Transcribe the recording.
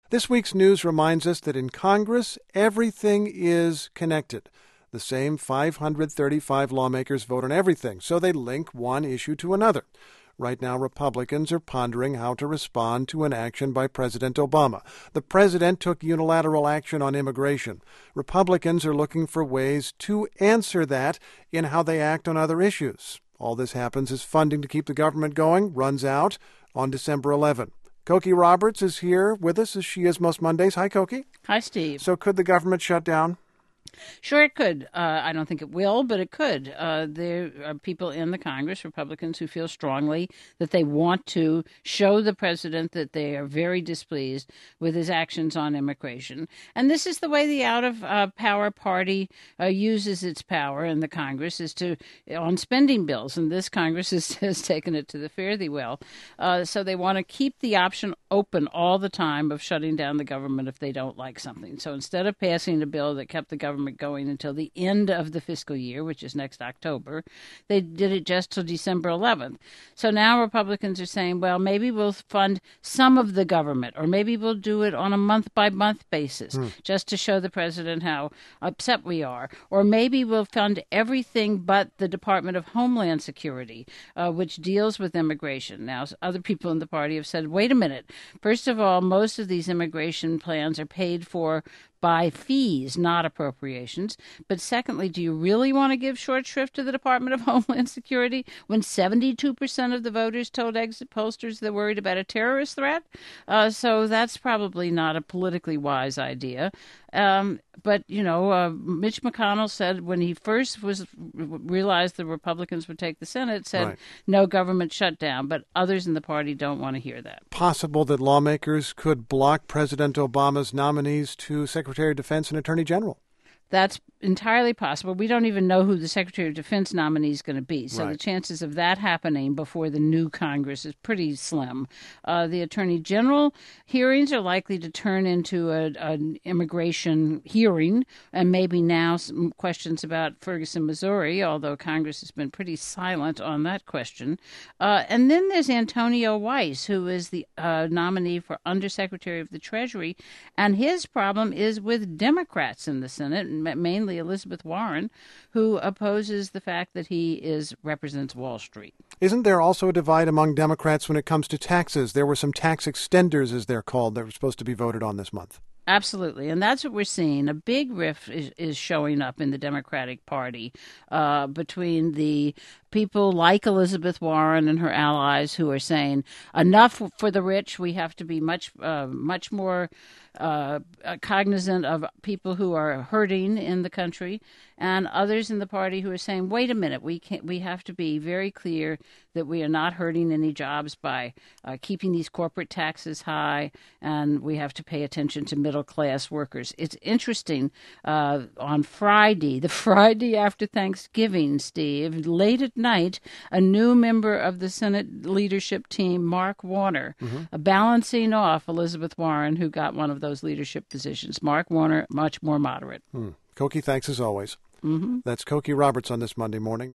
This week's news reminds us that in Congress, everything is connected. The same 535 lawmakers vote on everything, so they link one issue to another. Right now, Republicans are pondering how to respond to an action by President Obama. The president took unilateral action on immigration. Republicans are looking for ways to answer that in how they act on other issues. All this happens as funding to keep the government going runs out on December 11. Cokie Roberts is here with us, as she is most Mondays. Hi, Cokie. Hi, Steve. So could the government shut down? Sure, it could. I don't think it will, but it could. There are people in the Congress, Republicans, who feel strongly that they want to show the president that they are very displeased with his actions on immigration. And this is the way the out-of-power party uses its power in the Congress, is on spending bills. And this Congress has taken it to the fare-thee-well. So they want to keep the option open all the time of shutting down the government if they don't like something. So instead of passing a bill that kept the government going until the end of the fiscal year, which is next October, they did it just till December 11th. So now Republicans are saying, well, maybe we'll fund some of the government, or maybe we'll do it on a month-by-month basis, just to show the president how upset we are. Or maybe we'll fund everything but the Department of Homeland Security, which deals with immigration. Now, other people in the party have said, wait a minute. First of all, most of these immigration plans are paid for by fees, not appropriations. But secondly, do you really want to give short shrift to the Department of Homeland Security when 72% of the voters told exit pollsters they're worried about a terrorist threat? So that's probably not a politically wise idea. But, Mitch McConnell said when he first realized the Republicans would take the Senate, said Right. No government shutdown. But others in the party don't want to hear that. Possible that lawmakers could block President Obama's nominees to Secretary of Defense and Attorney General. That's entirely possible. We don't even know who the Secretary of Defense nominee is going to be. So Right. the chances of that happening before the new Congress is pretty slim. The Attorney General hearings are likely to turn into an immigration hearing, and maybe now some questions about Ferguson, Missouri, although Congress has been pretty silent on that question. And then there's Antonio Weiss, who is the nominee for Undersecretary of the Treasury, and his problem is with Democrats in the Senate, mainly Elizabeth Warren, who opposes the fact that he represents Wall Street. Isn't there also a divide among Democrats when it comes to taxes? There were some tax extenders, as they're called, that were supposed to be voted on this month. Absolutely. And that's what we're seeing. A big rift is showing up in the Democratic Party between the people like Elizabeth Warren and her allies who are saying enough for the rich. We have to be much more cognizant of people who are hurting in the country, and others in the party who are saying, wait a minute, we have to be very clear that we are not hurting any jobs by keeping these corporate taxes high, and we have to pay attention to middle-class workers. It's interesting, on Friday, the Friday after Thanksgiving, Steve, late at night, a new member of the Senate leadership team, Mark Warner, balancing off Elizabeth Warren, who got one of those leadership positions. Mark Warner, much more moderate. Cokie, thanks as always. That's Cokie Roberts on This Monday Morning.